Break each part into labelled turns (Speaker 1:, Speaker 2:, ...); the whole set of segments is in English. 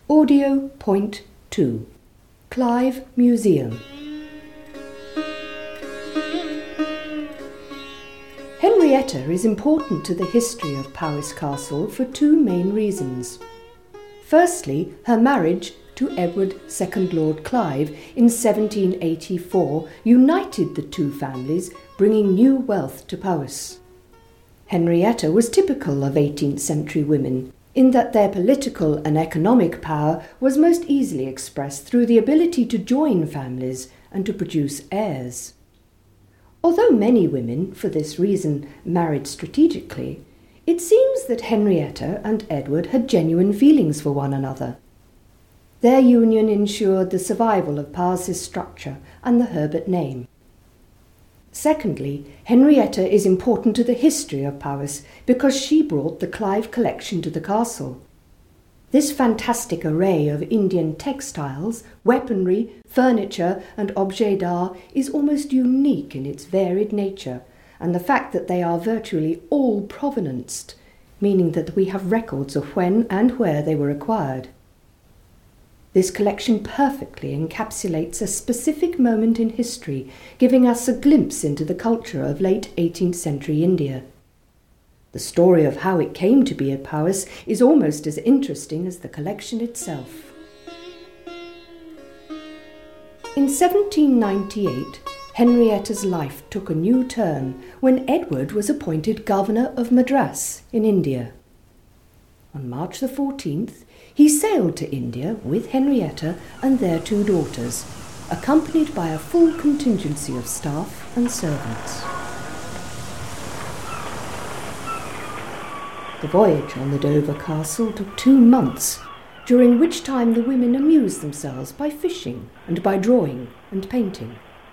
Speaker 1: Audio Point 2, Clive Museum. Henrietta is important to the history of Powys Castle for two main reasons. Firstly, her marriage to Edward, 2nd Lord Clive, in 1784 united the two families, bringing new wealth to Powys. Henrietta was typical of 18th century women, in that their political and economic power was most easily expressed through the ability to join families and to produce heirs. Although many women, for this reason, married strategically, it seems that Henrietta and Edward had genuine feelings for one another. Their union ensured the survival of Powys' structure and the Herbert name. Secondly, Henrietta is important to the history of Powys because she brought the Clive collection to the castle. This fantastic array of Indian textiles, weaponry, furniture and objets d'art is almost unique in its varied nature, and the fact that they are virtually all provenanced, meaning that we have records of when and where they were acquired. This collection perfectly encapsulates a specific moment in history, giving us a glimpse into the culture of late 18th century India. The story of how it came to be at Powys is almost as interesting as the collection itself. In 1798, Henrietta's life took a new turn when Edward was appointed Governor of Madras in India. On March the 14th, he sailed to India with Henrietta and their two daughters, accompanied by a full contingency of staff and servants. The voyage on the Dover Castle took 2 months, during which time the women amused themselves by fishing and by drawing and painting.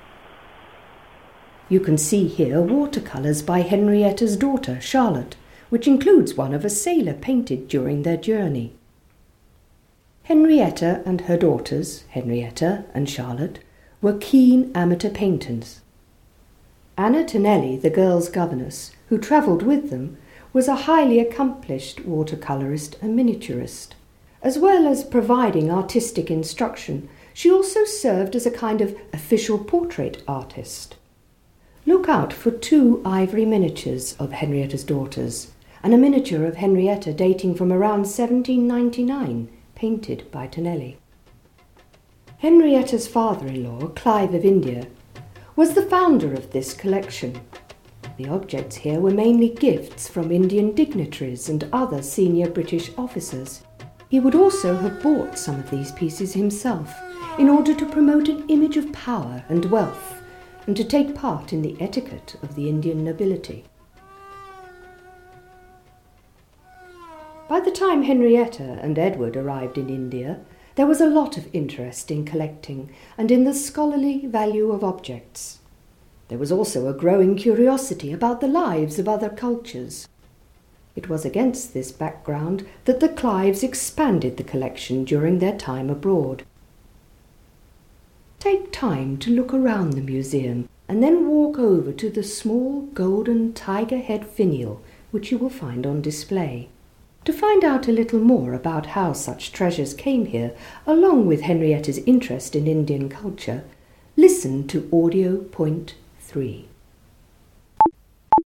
Speaker 1: You can see here watercolours by Henrietta's daughter, Charlotte, which includes one of a sailor painted during their journey. Henrietta and her daughters, Henrietta and Charlotte, were keen amateur painters. Anna Tonelli, the girls' governess, who travelled with them, was a highly accomplished watercolourist and miniaturist. As well as providing artistic instruction, she also served as a kind of official portrait artist. Look out for 2 ivory miniatures of Henrietta's daughters, and a miniature of Henrietta dating from around 1799, painted by Tonelli. Henrietta's father-in-law, Clive of India, was the founder of this collection. The objects here were mainly gifts from Indian dignitaries and other senior British officers. He would also have bought some of these pieces himself in order to promote an image of power and wealth and to take part in the etiquette of the Indian nobility. By the time Henrietta and Edward arrived in India, there was a lot of interest in collecting and in the scholarly value of objects. There was also a growing curiosity about the lives of other cultures. It was against this background that the Clives expanded the collection during their time abroad. Take time to look around the museum and then walk over to the small golden tiger head finial which you will find on display. To find out a little more about how such treasures came here, along with Henrietta's interest in Indian culture, listen to Audio Point 3.